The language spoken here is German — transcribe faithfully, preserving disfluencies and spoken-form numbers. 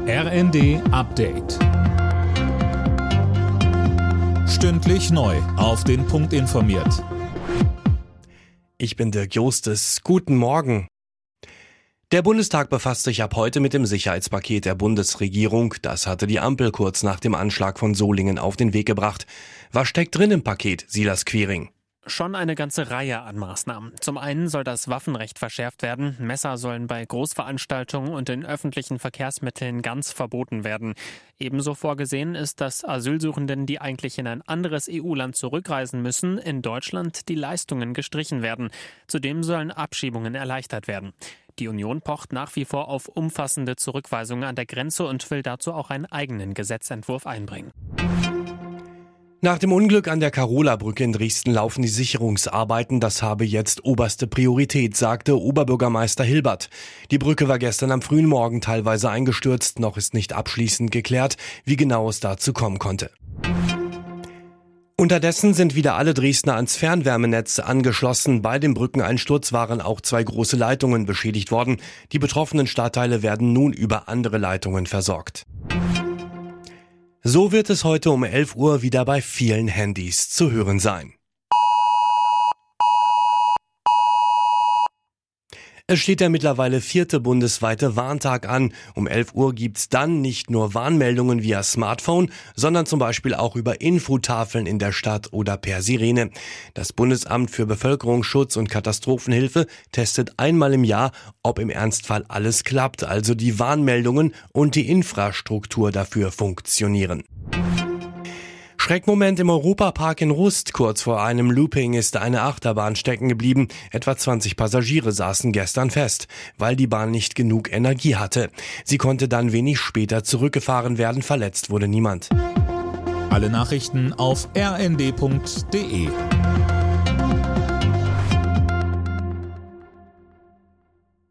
R N D Update. Stündlich neu auf den Punkt informiert. Ich bin Dirk Jostes. Guten Morgen. Der Bundestag befasst sich ab heute mit dem Sicherheitspaket der Bundesregierung. Das hatte die Ampel kurz nach dem Anschlag von Solingen auf den Weg gebracht. Was steckt drin im Paket, Silas Quiring? Schon eine ganze Reihe an Maßnahmen. Zum einen soll das Waffenrecht verschärft werden. Messer sollen bei Großveranstaltungen und in öffentlichen Verkehrsmitteln ganz verboten werden. Ebenso vorgesehen ist, dass Asylsuchenden, die eigentlich in ein anderes E U-Land zurückreisen müssen, in Deutschland die Leistungen gestrichen werden. Zudem sollen Abschiebungen erleichtert werden. Die Union pocht nach wie vor auf umfassende Zurückweisungen an der Grenze und will dazu auch einen eigenen Gesetzentwurf einbringen. Nach dem Unglück an der Karola-Brücke in Dresden laufen die Sicherungsarbeiten. Das habe jetzt oberste Priorität, sagte Oberbürgermeister Hilbert. Die Brücke war gestern am frühen Morgen teilweise eingestürzt. Noch ist nicht abschließend geklärt, wie genau es dazu kommen konnte. Unterdessen sind wieder alle Dresdner ans Fernwärmenetz angeschlossen. Bei dem Brückeneinsturz waren auch zwei große Leitungen beschädigt worden. Die betroffenen Stadtteile werden nun über andere Leitungen versorgt. So wird es heute um elf Uhr wieder bei vielen Handys zu hören sein. Es steht der mittlerweile vierte bundesweite Warntag an. Um elf Uhr gibt's dann nicht nur Warnmeldungen via Smartphone, sondern zum Beispiel auch über Infotafeln in der Stadt oder per Sirene. Das Bundesamt für Bevölkerungsschutz und Katastrophenhilfe testet einmal im Jahr, ob im Ernstfall alles klappt, also die Warnmeldungen und die Infrastruktur dafür funktionieren. Schreckmoment im Europapark in Rust. Kurz vor einem Looping ist eine Achterbahn stecken geblieben. Etwa zwanzig Passagiere saßen gestern fest, weil die Bahn nicht genug Energie hatte. Sie konnte dann wenig später zurückgefahren werden. Verletzt wurde niemand. Alle Nachrichten auf r n d punkt d e.